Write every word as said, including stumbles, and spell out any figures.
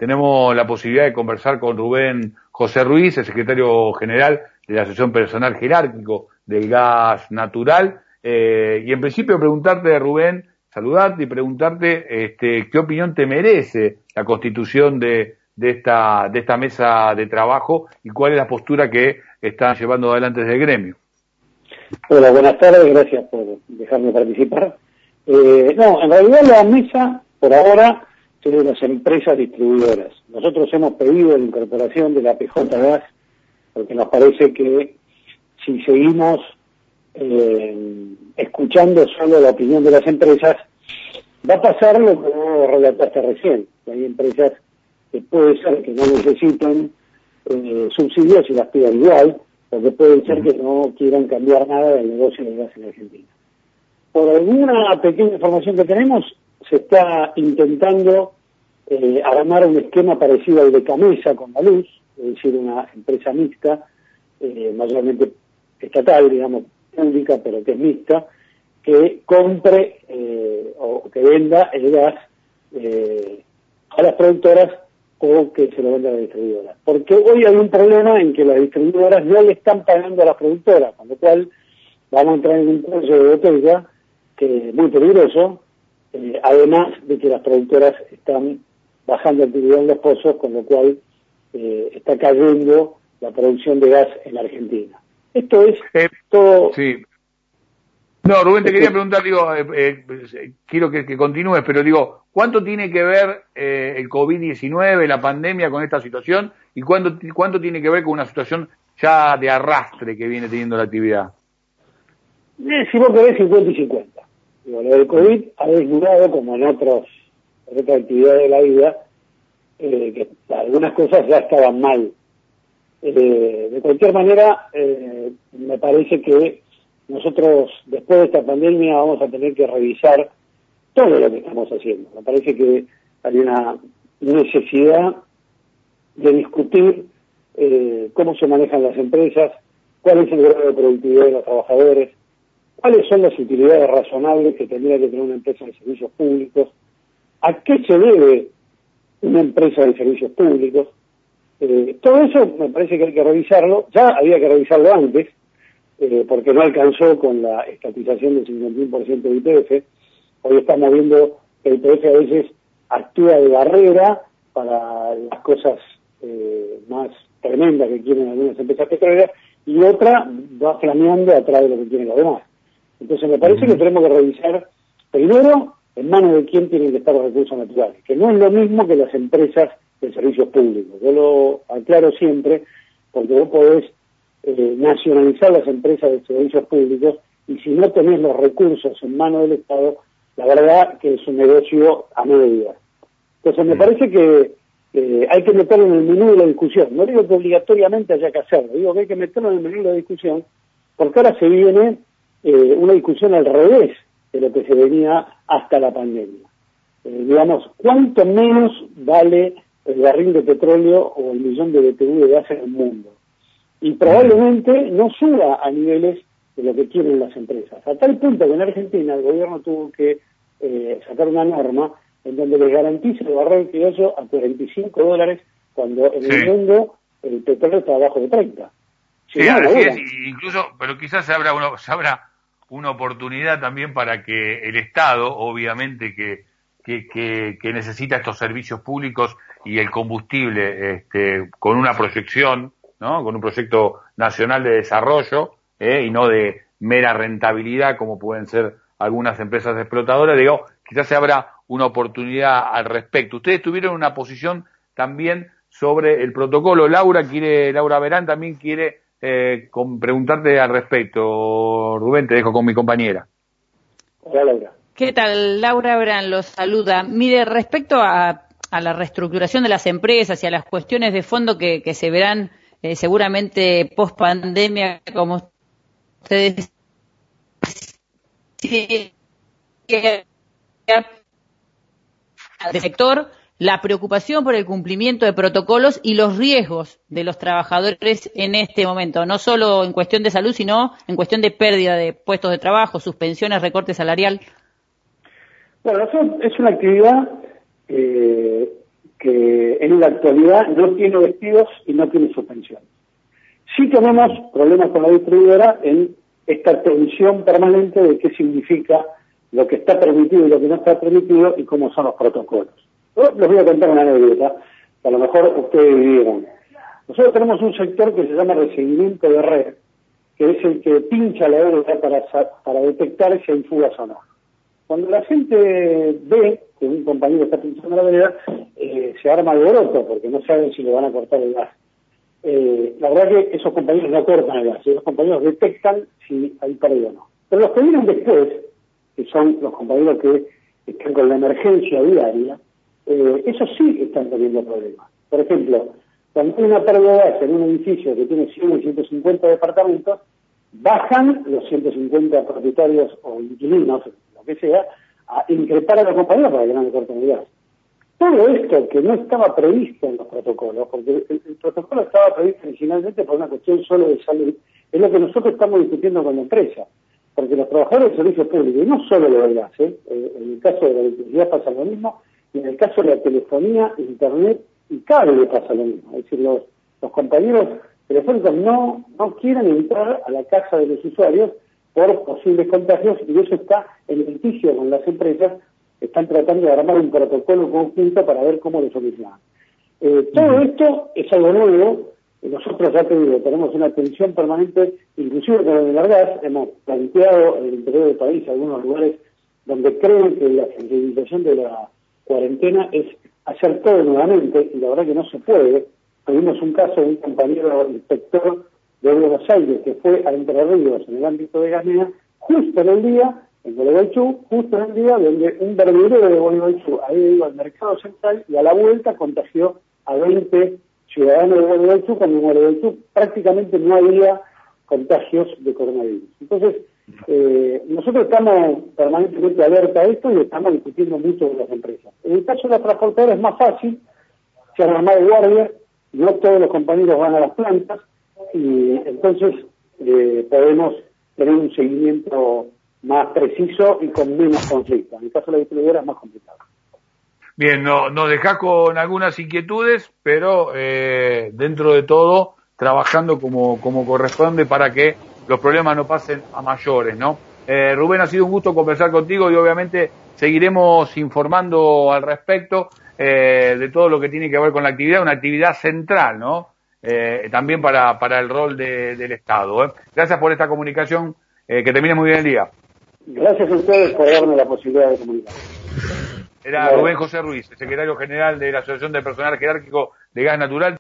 tenemos la posibilidad de conversar con Rubén José Ruiz, el secretario general de la Asociación Personal Jerárquico del Gas Natural, eh, y en principio preguntarte, Rubén, saludarte y preguntarte este, qué opinión te merece la constitución de, de esta de esta mesa de trabajo y cuál es la postura que están llevando adelante desde el gremio. Hola, buenas tardes, gracias por dejarme participar. Eh, no, en realidad la mesa, por ahora, es de las empresas distribuidoras. Nosotros hemos pedido la incorporación de la P J Gas porque nos parece que si seguimos eh, escuchando solo la opinión de las empresas, va a pasar lo que vos relataste recién. Hay empresas que puede ser que no necesiten eh, subsidios y las pidan igual, porque puede ser que no quieran cambiar nada del negocio del gas en Argentina. Por alguna pequeña información que tenemos, se está intentando eh, armar un esquema parecido al de Camesa con la luz, es decir, una empresa mixta, eh, mayormente estatal, digamos, pública, pero que es mixta, que compre eh, o que venda el gas eh, a las productoras o que se lo venda a la distribuidora. Porque hoy hay un problema en que las distribuidoras no le están pagando a las productoras, con lo cual vamos a entrar en un cuello de botella que es muy peligroso, eh, además de que las productoras están bajando actividad en los pozos, con lo cual eh, está cayendo la producción de gas en Argentina. Esto es eh, todo... Sí. No, Rubén, te quería preguntar, digo, eh, eh, quiero que, que continúes, pero digo, ¿cuánto tiene que ver eh, el COVID diecinueve, la pandemia con esta situación? ¿Y cuánto, cuánto tiene que ver con una situación ya de arrastre que viene teniendo la actividad? Eh, si vos querés, cincuenta y cincuenta. Digo, lo del COVID ha desnudado, como en otros, en otras actividades de la vida, eh, que algunas cosas ya estaban mal. Eh, de cualquier manera, eh, me parece que nosotros, después de esta pandemia, vamos a tener que revisar todo lo que estamos haciendo. Me parece que hay una necesidad de discutir eh, cómo se manejan las empresas, cuál es el grado de productividad de los trabajadores, cuáles son las utilidades razonables que tendría que tener una empresa de servicios públicos, a qué se debe una empresa de servicios públicos. Eh, todo eso me parece que hay que revisarlo. Ya había que revisarlo antes, eh, porque no alcanzó con la estatización del cincuenta y uno por ciento de I P F. Hoy estamos viendo que el I P F a veces actúa de barrera para las cosas eh, más tremendas que quieren algunas empresas petroleras, y otra va flameando atrás de lo que quieren los demás. Entonces me parece que tenemos que revisar primero en manos de quién tienen que estar los recursos naturales, que no es lo mismo que las empresas de servicios públicos. Yo lo aclaro siempre, porque vos podés eh, nacionalizar las empresas de servicios públicos, y si no tenés los recursos en manos del Estado, la verdad que es un negocio a medias. Entonces me parece que eh, hay que meterlo en el menú de la discusión. No digo que obligatoriamente haya que hacerlo, digo que hay que meterlo en el menú de la discusión, porque ahora se viene eh, una discusión al revés de lo que se venía hasta la pandemia. Eh, digamos, ¿cuánto menos vale el barril de petróleo o el millón de B T U de gas en el mundo? Y probablemente no suba a niveles de lo que quieren las empresas. A tal punto que en Argentina el gobierno tuvo que eh, sacar una norma en donde les garantice el barril criollo a cuarenta y cinco dólares, cuando en sí. el mundo el petróleo está abajo de treinta. Si sí, no, así es, incluso, pero quizás se abra, una, se abra una oportunidad también para que el Estado, obviamente que, que, que, que necesita estos servicios públicos y el combustible este, con una proyección, ¿no? Con un proyecto nacional de desarrollo, ¿eh? Y no de mera rentabilidad como pueden ser algunas empresas explotadoras, digo, quizás se abra una oportunidad al respecto. Ustedes tuvieron una posición también sobre el protocolo. Laura quiere, Laura Verán también quiere eh, con, preguntarte al respecto. Rubén, te dejo con mi compañera. Hola, Laura. ¿Qué tal? Laura Verán los saluda. Mire, respecto a, a la reestructuración de las empresas y a las cuestiones de fondo que, que se verán eh, seguramente post pandemia, como ustedes del sector, la preocupación por el cumplimiento de protocolos y los riesgos de los trabajadores en este momento, no solo en cuestión de salud, sino en cuestión de pérdida de puestos de trabajo, suspensiones, recorte salarial. Bueno, eso es una actividad eh, que en la actualidad no tiene despidos y no tiene suspensiones. Sí tenemos problemas con la distribuidora en esta tensión permanente de qué significa lo que está permitido y lo que no está permitido y cómo son los protocolos. Yo les voy a contar una anécdota que a lo mejor ustedes vivieron. Nosotros tenemos un sector que se llama recibimiento de red, que es el que pincha la vereda para, para detectar si hay fugas o no. Cuando la gente ve que un compañero está pinchando la vereda, eh, se arma alboroto porque no saben si le van a cortar el gas. Eh, la verdad que esos compañeros no cortan el gas, esos compañeros detectan si hay pérdida o no. Pero los que vienen después, que son los compañeros que están con la emergencia diaria, eh, esos sí están teniendo problemas. Por ejemplo, cuando hay una pérdida de gas en un edificio que tiene cien o ciento cincuenta departamentos, bajan los ciento cincuenta propietarios o inquilinos, lo que sea, a increpar a los compañeros para que no le corten el gas. Todo esto que no estaba previsto en los protocolos, porque el, el protocolo estaba previsto originalmente por una cuestión solo de salud, es lo que nosotros estamos discutiendo con la empresa. Porque los trabajadores del servicio público, y no solo lo del gas, ¿eh? en el caso de la electricidad pasa lo mismo, y en el caso de la telefonía, internet y cable pasa lo mismo. Es decir, los, los compañeros telefónicos no, no quieren entrar a la casa de los usuarios por posibles contagios, y eso está en litigio con las empresas. Están tratando de armar un protocolo conjunto para ver cómo lo solucionan. Eh, todo esto es algo nuevo. Nosotros, ya te digo, tenemos una tensión permanente, inclusive con el gas. Hemos planteado en el interior del país algunos lugares donde creen que la sensibilización de la cuarentena es hacer todo nuevamente, y la verdad que no se puede. Tuvimos un caso de un compañero inspector de Buenos Aires que fue a Entre Ríos en el ámbito de Gamea, justo en el día, en Gualeguaychú, justo en el día donde un verdurero de Gualeguaychú había ido al mercado central y a la vuelta contagió a veinte ciudadanos de Gualeguaychú, cuando en Gualeguaychú prácticamente no había contagios de coronavirus. Entonces, eh, nosotros estamos permanentemente alerta a esto y estamos discutiendo mucho con las empresas. En el caso de las transportadoras es más fácil, se arma más de guardia, no todos los compañeros van a las plantas, y entonces eh, podemos tener un seguimiento más preciso y con menos conflictos. En el caso de la distribuidora es más complicado. Bien, no, nos dejás con algunas inquietudes, pero eh, dentro de todo trabajando como, como corresponde para que los problemas no pasen a mayores, ¿no? Eh, Rubén, ha sido un gusto conversar contigo y obviamente seguiremos informando al respecto eh, de todo lo que tiene que ver con la actividad, una actividad central, ¿no? Eh, también para, para el rol de, del Estado. ¿eh? Gracias por esta comunicación, eh, que termine muy bien el día. Gracias a ustedes por darme la posibilidad de comunicar. Era Rubén José Ruiz, secretario general de la Asociación de Personal Jerárquico de Gas Natural.